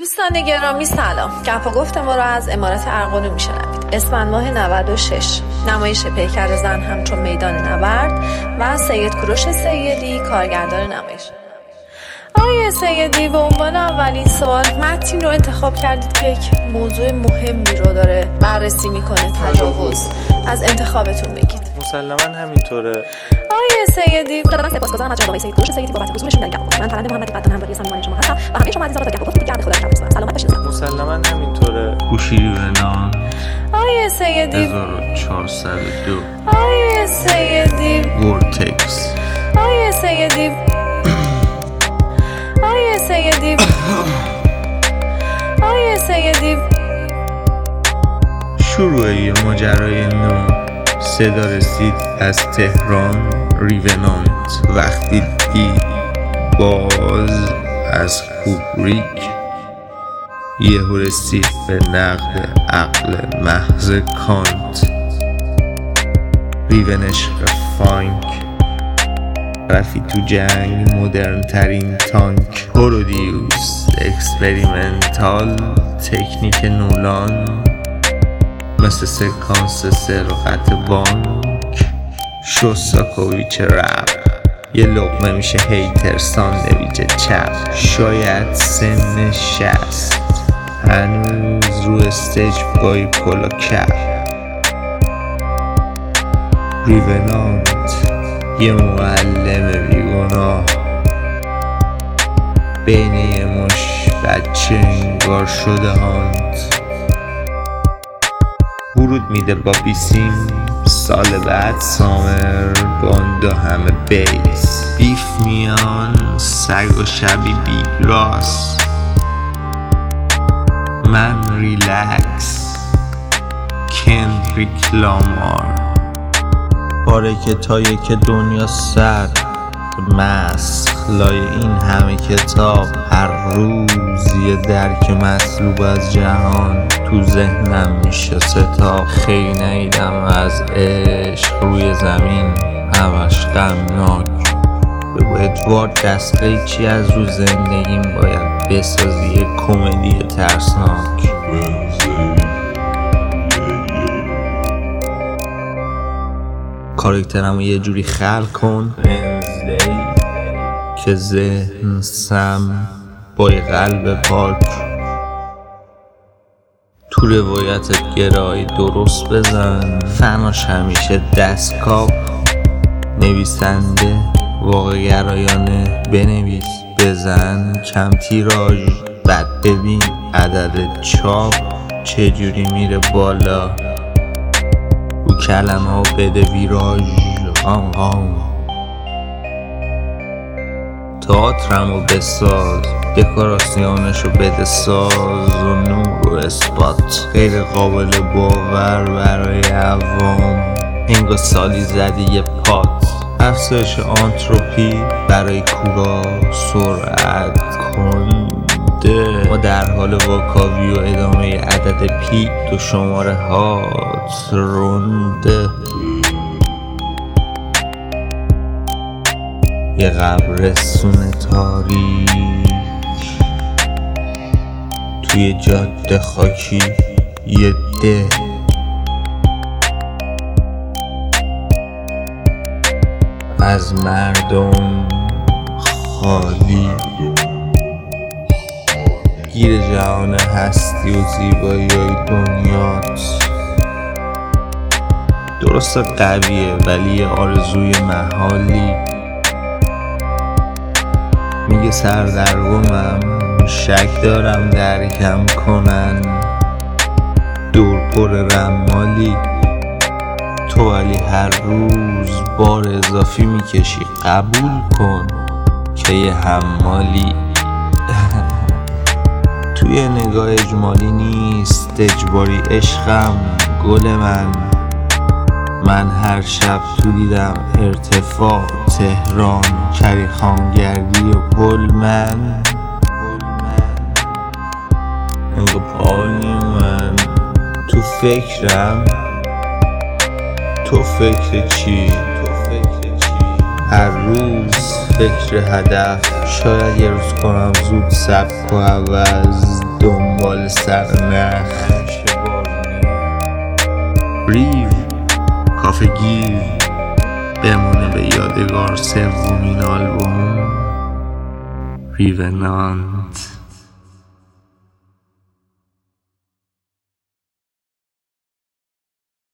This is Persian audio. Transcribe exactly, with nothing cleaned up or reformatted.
دوستان گرامی سلام. گپ و گفت ما را از امارات ارغنو میشنوید. اسفند ماه نود و شش نمایش پیکر زن همچون میدان نبرد و سید کوروش سیدی کارگردان نمایش. آقای سیدی، به عنوان اولین سوال متن رو انتخاب کردید که یک موضوع مهمی رو داره بررسی میکنه، تجاوز. از انتخابتون بگید. مسلماً همینطوره. آقای سیدی، قدرا سپاسگزارم از جناب آقای سید کوروش سیدی بابت حضورشون در گپ. من پرنده محمدی قدم همراهی صمیمانه شما هستم و همه شما عزیزان را تا گپ گفت دیگر خدا شکر می‌کنم. سلامت باشید. مسلماً همینطوره. گوشی ولان آقای سیدی هزار و چهارصد و دو آقای سیدی ورتکس آقای سیدی آقای سیدی آقای سیدی شروع یه ماجرای نو. صدا رسید از تهران ریونانت وقتی دید باز از کوبریک. یهو رسید به نقد عقل محض کانت. ریون عشق فانک رفی تو جنگ مدرن ترین تانک. پرودیوس اکسپریمنتال تکنیک نولان مثل سکانس سرقت بانک. شوستاکوویچ رپ یه لقمه میشه هیتر ساندویچ چپ. شاید سن شست هنوز رو استیج بای پولو کپ. ریونانت یه معلم بیگناه بین یه مش بچه انگار شده هانت. ورود میده با بیسیم سال بعد سامر باندو همه بیس. بیف میان سگ و شبی بیگ راس. من ریلکس کندریک لامار. باره که تا یک دنیا سر مسخ لای این همه کتاب. هر روز یه درک مطلوب از جهان تو ذهنم میشه ستا. خیلی نیدم از عشق روی زمین همش غمناک. بگو ادوارد دست چی از رو زندگیم باید بسازی یه کمدی ترسناک. کاراکترمو یه جوری خلق کن که ذهن سم با یه قلب پاک. تو روایتت گرایی درست بزن. فناش همیشه دستکاپ. نویسنده واقع گرایانه بنویس بزن. کم تیراژ بعد ببین عدد چاپ چجوری میره بالا. رو کلمه ها بده ویراژ. آم آم تئاترمو بساز. دکوراسیونشو بده ساز و نور و اثبات. غیر قابل باور برای عوام انگار سالی زدی یه پات. افزایش آنتروپی برای کورا سرعت کنده. ما در حال واکاوی و ادامه عدد پی تو شماره هات رونده. یه قبرستون تاریک توی جاده خاکی. یه ده از مردم خالی. گیر جهان هستی و زیبایی های دنیات. درست قویه ولی یه آرزوی محالی. میگه سردرگمم شک دارم درکم کنن. دور پر رمالی تو ولی هر روز بار اضافی میکشی. قبول کن که یه حمالی. توی نگاه اجمالی نیست اجباری عشقم گل من. من هر شب تو دیدم ارتفاع تهران کریخانگردی و پل. من انگا پالی من تو فکرم. تو فکر چی؟ هر روز فکر هدف. شاید یه روز کنم زود سبک و عوض. دنبال سرنخ. همیشه بارونیه. ریو کافه گیر بمونه به یادگار سومین آلبوم ریونانت.